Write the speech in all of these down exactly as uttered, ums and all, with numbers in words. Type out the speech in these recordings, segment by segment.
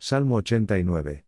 Salmo ochenta y nueve.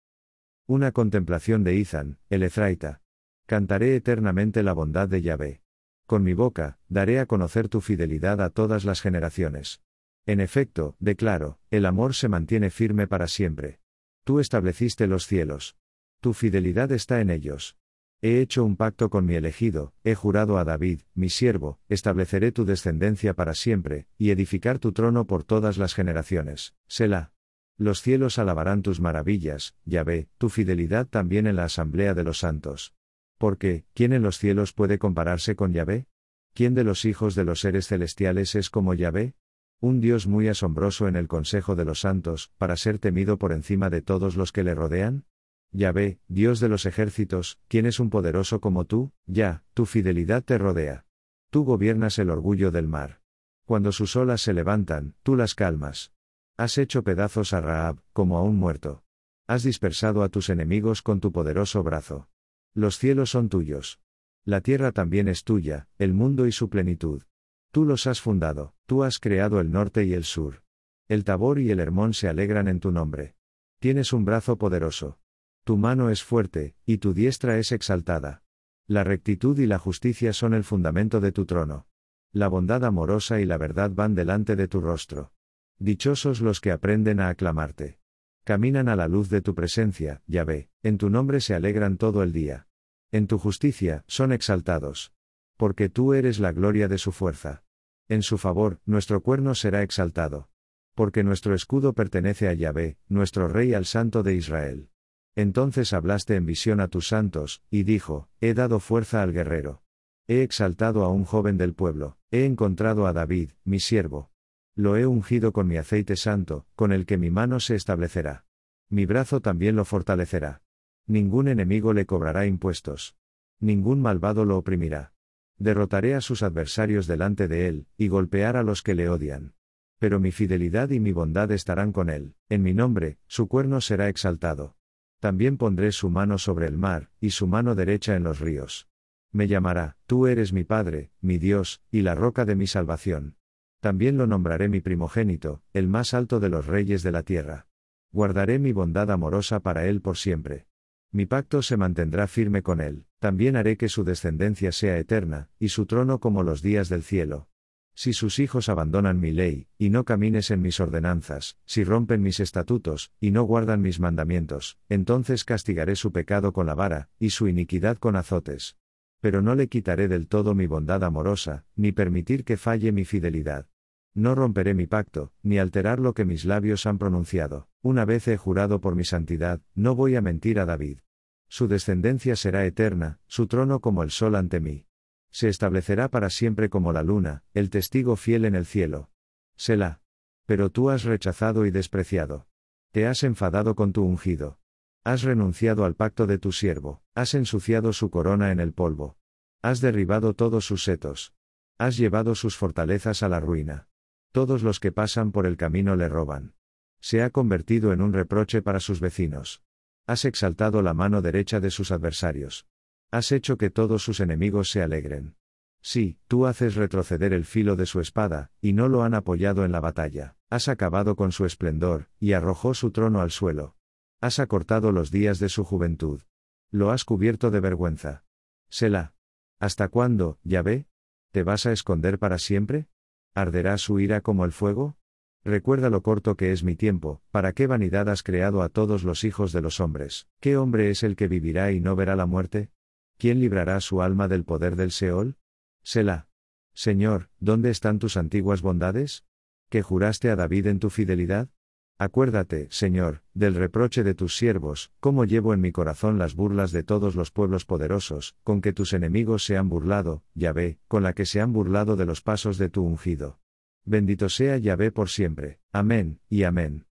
Una contemplación de Izan, el Ezraita. Cantaré eternamente la bondad de Yahvé. Con mi boca, daré a conocer tu fidelidad a todas las generaciones. En efecto, declaro, el amor se mantiene firme para siempre. Tú estableciste los cielos. Tu fidelidad está en ellos. He hecho un pacto con mi elegido, he jurado a David, mi siervo, estableceré tu descendencia para siempre, y edificar tu trono por todas las generaciones. Selah. Los cielos alabarán tus maravillas, Yahvé, tu fidelidad también en la asamblea de los santos. Porque, ¿quién en los cielos puede compararse con Yahvé? ¿Quién de los hijos de los seres celestiales es como Yahvé? Un Dios muy asombroso en el consejo de los santos, para ser temido por encima de todos los que le rodean. Yahvé, Dios de los ejércitos, ¿quién es un poderoso como tú? Ya, tu fidelidad te rodea. Tú gobiernas el orgullo del mar. Cuando sus olas se levantan, tú las calmas. Has hecho pedazos a Rahab, como a un muerto. Has dispersado a tus enemigos con tu poderoso brazo. Los cielos son tuyos. La tierra también es tuya, el mundo y su plenitud. Tú los has fundado, tú has creado el norte y el sur. El Tabor y el Hermón se alegran en tu nombre. Tienes un brazo poderoso. Tu mano es fuerte, y tu diestra es exaltada. La rectitud y la justicia son el fundamento de tu trono. La bondad amorosa y la verdad van delante de tu rostro. Dichosos los que aprenden a aclamarte. Caminan a la luz de tu presencia, Yahvé, en tu nombre se alegran todo el día. En tu justicia, son exaltados. Porque tú eres la gloria de su fuerza. En su favor, nuestro cuerno será exaltado. Porque nuestro escudo pertenece a Yahvé, nuestro Rey al Santo de Israel. Entonces hablaste en visión a tus santos, y dijo, he dado fuerza al guerrero. He exaltado a un joven del pueblo, he encontrado a David, mi siervo. Lo he ungido con mi aceite santo, con el que mi mano se establecerá. Mi brazo también lo fortalecerá. Ningún enemigo le cobrará impuestos. Ningún malvado lo oprimirá. Derrotaré a sus adversarios delante de él, y golpear a los que le odian. Pero mi fidelidad y mi bondad estarán con él, en mi nombre, su cuerno será exaltado. También pondré su mano sobre el mar, y su mano derecha en los ríos. Me llamará, tú eres mi Padre, mi Dios, y la roca de mi salvación. También lo nombraré mi primogénito, el más alto de los reyes de la tierra. Guardaré mi bondad amorosa para él por siempre. Mi pacto se mantendrá firme con él, también haré que su descendencia sea eterna, y su trono como los días del cielo. Si sus hijos abandonan mi ley, y no camines en mis ordenanzas, si rompen mis estatutos, y no guardan mis mandamientos, entonces castigaré su pecado con la vara, y su iniquidad con azotes. Pero no le quitaré del todo mi bondad amorosa, ni permitir que falle mi fidelidad. No romperé mi pacto, ni alterar lo que mis labios han pronunciado. Una vez he jurado por mi santidad, no voy a mentir a David. Su descendencia será eterna, su trono como el sol ante mí. Se establecerá para siempre como la luna, el testigo fiel en el cielo. Selah. Pero tú has rechazado y despreciado. Te has enfadado con tu ungido. Has renunciado al pacto de tu siervo, has ensuciado su corona en el polvo. Has derribado todos sus setos. Has llevado sus fortalezas a la ruina. Todos los que pasan por el camino le roban. Se ha convertido en un reproche para sus vecinos. Has exaltado la mano derecha de sus adversarios. Has hecho que todos sus enemigos se alegren. Sí, tú haces retroceder el filo de su espada, y no lo han apoyado en la batalla. Has acabado con su esplendor, y arrojó su trono al suelo. Has acortado los días de su juventud. Lo has cubierto de vergüenza. Selah. ¿Hasta cuándo, Yahvé? ¿Te vas a esconder para siempre? ¿Arderá su ira como el fuego? Recuerda lo corto que es mi tiempo, ¿para qué vanidad has creado a todos los hijos de los hombres? ¿Qué hombre es el que vivirá y no verá la muerte? ¿Quién librará su alma del poder del Seol? Selah. Señor, ¿dónde están tus antiguas bondades? ¿Que juraste a David en tu fidelidad? Acuérdate, Señor, del reproche de tus siervos, cómo llevo en mi corazón las burlas de todos los pueblos poderosos, con que tus enemigos se han burlado, Yahvé, con la que se han burlado de los pasos de tu ungido. Bendito sea Yahvé por siempre. Amén, y amén.